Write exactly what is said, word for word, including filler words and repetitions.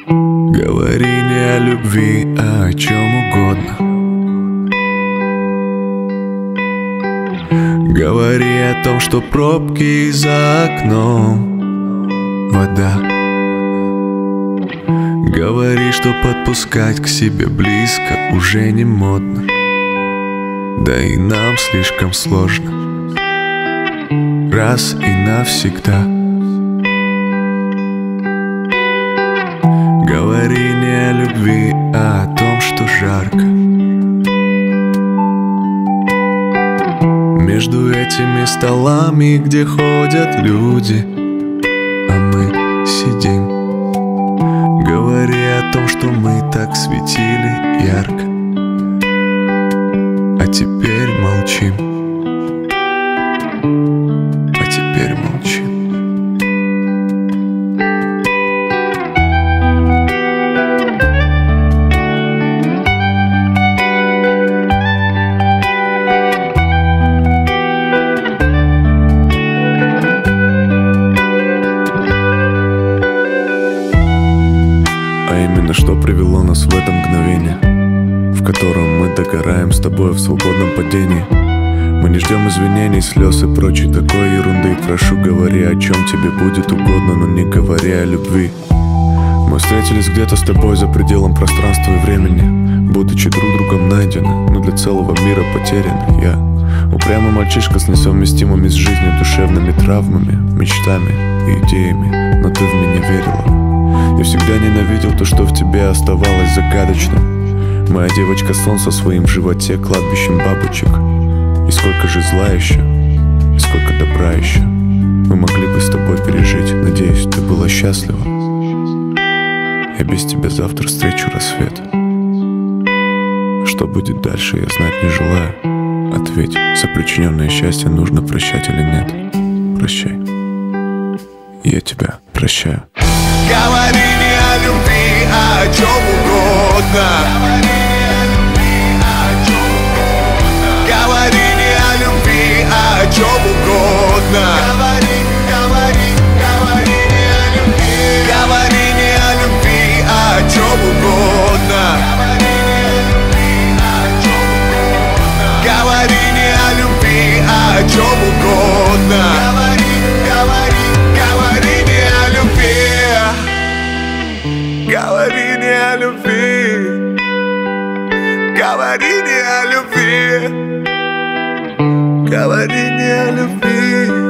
Говори не о любви, а о чем угодно. Говори о том, что пробки за окном, вода. Говори, что подпускать к себе близко уже не модно. Да и нам слишком сложно раз и навсегда. Говори не о любви, а о том, что жарко. Между этими столами, где ходят люди, а мы сидим. Говори о том, что мы так светили ярко, а теперь молчим. А теперь молчим. А именно что привело нас в это мгновение, в котором мы догораем с тобой в свободном падении. Мы не ждем извинений, слез и прочей такой ерунды. Прошу, говори о чем тебе будет угодно, но не говори о любви. Мы встретились где-то с тобой за пределом пространства и времени, будучи друг другом найдены, но для целого мира потеряны. Я упрямый мальчишка с несовместимыми с жизнью душевными травмами, мечтами и идеями, но ты в меня верила. Я всегда ненавидел то, что в тебе оставалось загадочным. Моя девочка-сон со своим в животе кладбищем бабочек. И сколько же зла еще, и сколько добра еще мы могли бы с тобой пережить. Надеюсь, ты была счастлива. Я без тебя завтра встречу рассвет. Что будет дальше, я знать не желаю. Ответь, за причиненное счастье нужно прощать или нет? Прощай. Я тебя прощаю. Говори не о любви, а о чем угодно. Говори не о любви, а о чем угодно. Говори, говори, говори не о любви. Говори не о любви, а о чем угодно. Говори не о любви, а о чем угодно. Говори, говори, говори не о любви. Говори не о любви. Говори не о любви. Говори не о любви.